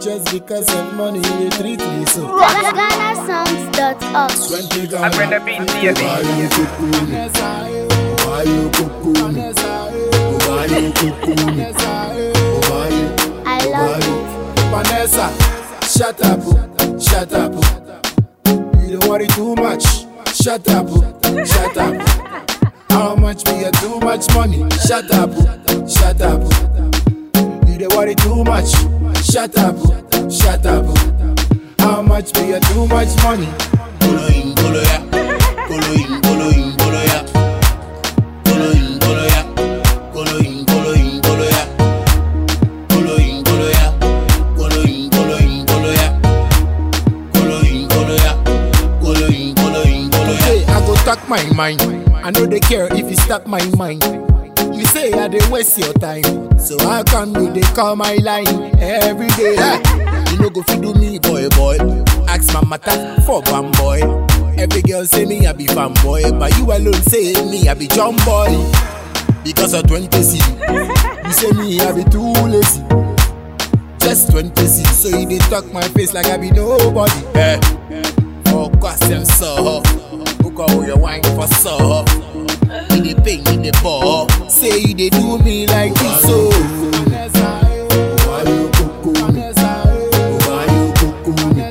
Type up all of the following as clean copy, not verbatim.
just because of money, you treat me so. GhanaSongs.org. I bring the beat to you, Why you cuckoo me? Why you cuckoo me? Why you cuckoo me? Why you? I love it. Vanessa, shut up, shut up. You don't worry too much. Shut up, shut up. How much be you too much money? Shut up, shut up. You don't worry too much. Shut up, shut up. How much be you too much money? Golo in, golo ya. Golo in, golo in, golo ya. Golo in, golo ya. Golo in, golo in, golo ya. Golo in, golo ya. Golo in, golo in, golo ya. Golo in, golo ya. Golo in, golo in, golo ya. Hey, I go talk my mind. I know they care if you stuck my mind. You say I dey waste your time, so how come you dey call my line every day? You no go fit do me, boy. Ask my matter for one boy. Every girl say me I be fanboy, but you alone say me I be jump boy. Because of 20C, you say me I be too lazy. Just 20C, so you dey talk my face like I be nobody. For question so, who call your wine for so? In the pain, in the ball, say you dey do me like this so. Why you cuckoo me? Why you cuckoo me?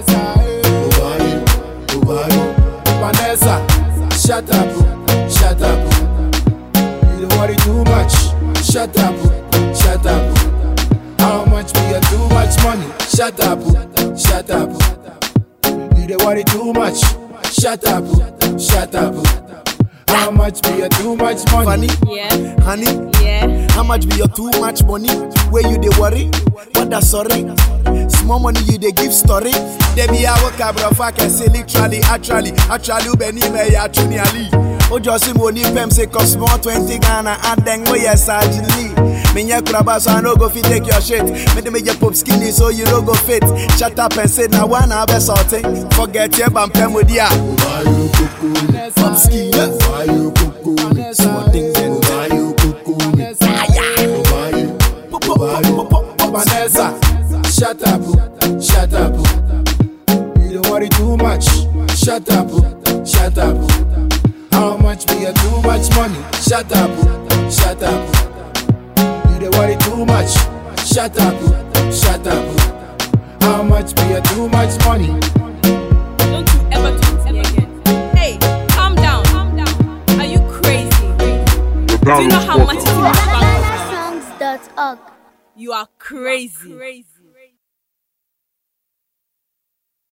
Why you? Vanessa, shut up, shut up. You don't worry too much. Shut up, shut up. How much be you too much money? Shut up, shut up. You don't worry too much. Shut up, shut up. How much be your too much money? Funny? Yeah. Honey? Yeah. How much be your too much money? Where you dey worry? What that sorry? Small money you dey give story. They be a work bro, fuck I say literally, actually, ubeni me ya chuni ali. Ojo si money pem say cost more 20 Ghana and then go yes urgently. Me nye kraba so I no go fit take your shit. Me dey make your pop skinny so you no go fit. Shut up and say now one have something. Forget your bampem with ya. Why you cuckoo me? Pop skinny. Why you cuckoo me? Small things and Why you cuckoo me? Why you? Vanessa, shut up, shut up. You don't worry too much. Shut up, shut up. How much be you too much money? Shut up, shut up. You don't worry too much. Shut up, shut up. How much be you too much money? Don't you ever talk to me again. Hey, calm down. Are you crazy? Do you know how much is in this bank? GhanaSongs.org. You are crazy.